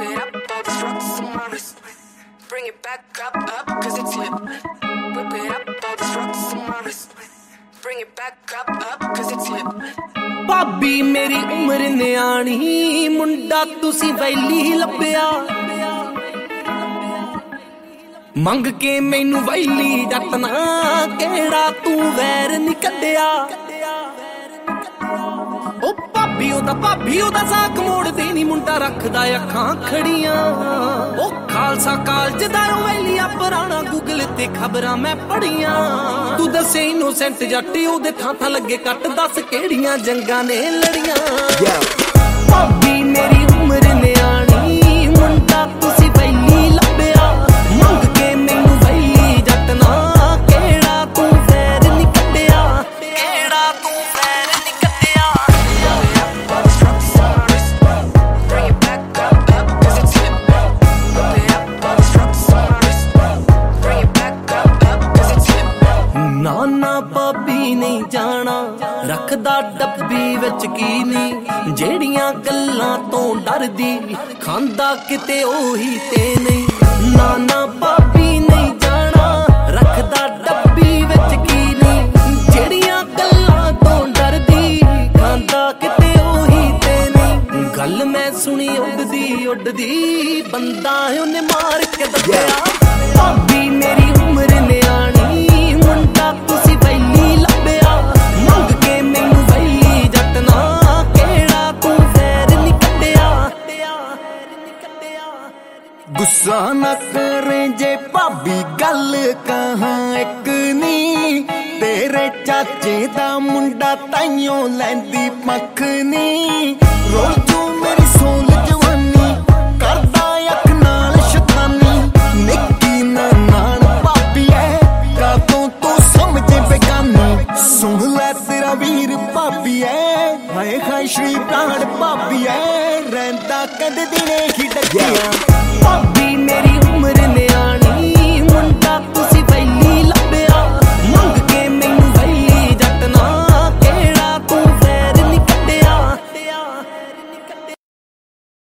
it up, all these rocks on my wrist. Bring it back up, cause it's lit. Whip it up, all these rocks on my wrist. Bring it back up, cause it's lit. ਭਾਬੀ ਮੇਰੀ ਉਮਰ ਨਿਆਣੀ ਮੁੰਡਾ ਤੁਸੀਂ ਵੈਲੀ ਲੱਭਿਆ ਮੰਗ ਕੇ ਮੈਨੂੰ ਵੈਲੀ ਜੱਟਣਾ ਕਿਹੜਾ ਤੂੰ ਵੈਰ ਨੀ ਕੱਢਿਆ ਉਹ ਭਾਬੀ ਉਹਦਾ ਸਾਕ ਮੋੜਦੇ ਨੀ ਮੁੰਡਾ ਰੱਖਦਾ ਅੱਖਾਂ ਖੜੀਆਂ ਉਹ ਖਾਲਸਾ ਕਾਲਜ ਦਾ ਵੈਲੀਆ ਪੁਰਾਣਾ ਗੂਗਲ ਤੇ ਖਬਰਾਂ ਮੈਂ ਪੜੀਆਂ ਤੂੰ ਦੱਸੇ ਇਨੋਸੈਂਟ ਜੱਟ ਉਹਦੇ ਥਾਂ ਲੱਗੇ ਕੱਟ ਦੱਸ ਕਿਹੜੀਆਂ ਜੰਗਾਂ ਨੇ ਲੜੀਆਂ ਭਾਬੀ ਮੇਰੀ ਉਮਰ ਨਿਆਣੀ ਮੁੰਡਾ ਤੁਸੀਂ ਵੈਲੀ ਲੱਭਿਆ ਮੰਗ ਕੇ ਮੈਨੂੰ ਵੈਲੀ ਜੱਟਣਾ ਕਿਹੜਾ ਤੂੰ ਵੈਰ ਨੀ ਕੱਢਿਆ ਕਿਹੜਾ ਤੂੰ ਵੈਰ ਨੀ ਕੱਢਿਆ ਨਾ ਭਾਬੀ ਨਹੀਂ ਜਾਣਾ ਰੱਖਦਾ ਡੱਬੀ ਵਿੱਚ ਕੀ ਨਹੀਂ ਜਿਹੜੀਆਂ ਗੱਲਾਂ ਤੋਂ ਡਰਦੀ ਖਾਂਦਾ ਕਿਤੇ ਉਹੀ ਤੇ ਨਹੀਂ ਨਾ ਭਾਬੀ ਨਹੀਂ ਜਾਣਾ ਰੱਖਦਾ ਡੱਬੀ ਵਿੱਚ ਕੀ ਨਹੀਂ ਜਿਹੜੀਆਂ ਗੱਲਾਂ ਤੋਂ ਡਰਦੀ ਖਾਂਦਾ ਕਿਤੇ ਉਹੀ ਤੇ ਨਹੀਂ ਗੱਲ ਮੈਂ ਸੁਣੀ ਉੱਡਦੀ ਬੰਦਾ ਉਹਨੇ ਮਾਰ ਕੇ ਦੱਸਿਆ ਭਾਬੀ ਮੇਰੀ ਉਮਰ ਨਿਆਣੀ ਮੁੰਡਾ ਤੁਸੀਂ ਵੈਲੀ ਲੱਭਿਆ ਮੰਗ ਕੇ ਮੈਨੂੰ ਵੈਲੀ ਜੱਟਣਾ ਕਿਹੜਾ ਤੂੰ ਵੈਰ ਨੀ ਕੱਢਿਆ ਗੁੱਸਾ ਨਾ ਕਰੇ ਜੇ ਭਾਬੀ ਗੱਲ ਕਹਾਂ ਇੱਕ ਨੀ ਤੇਰੇ ਚਾਚੇ ਦਾ ਮੁੰਡਾ ਤਾਈਓ ਲੈਂਦੀ ਪੱਖ ਨੀ ਰੋਲ ਤੂੰ ਮੇਰੀ ਸੋਲ ਜਵਾਨੀ ਕਰਦਾ ਅੱਖ ਨਾਲ ਸ਼ੈਤਾਨੀ ਨਿੱਕੀ ਨਾਨ ਭਾਬੀ ਐ ਕਾਤੋਂ ਤੂੰ ਸਮਝੇ ਬੇਗਾਨੀ ਸੁਣ ਲੈ ਤੇਰਾ ਵੀਰ ਭਾਬੀ ਐ ਹਾਏ ਹਾਏ ਸ਼੍ਰੀ ਪ੍ਰਾਣ ਭਾਬੀ ਐ ਰਹਿੰਦਾ ਕਦੇ ਦਿਨੇ ਹੀ ਡੱਕਿਆ